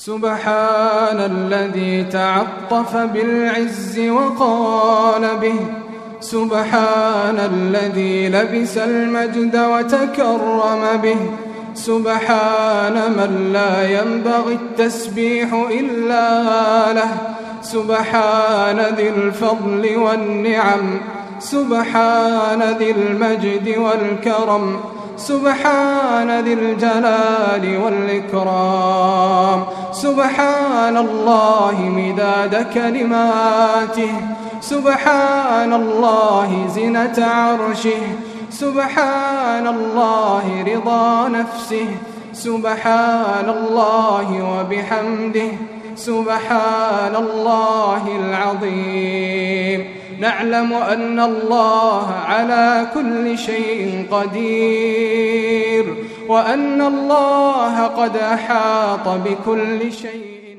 سبحان الذي تعطف بالعز وقال به، سبحان الذي لبس المجد وتكرم به، سبحان من لا ينبغي التسبيح إلا له، سبحان ذي الفضل والنعم، سبحان ذي المجد والكرم، سبحان ذي الجلال والإكرام، سبحان الله مداد كلماته، سبحان الله زنة عرشه، سبحان الله رضا نفسه، سبحان الله وبحمده، سبحان الله العظيم. نعلم أن الله على كل شيء قدير، وأن الله قد أحاط بكل شيء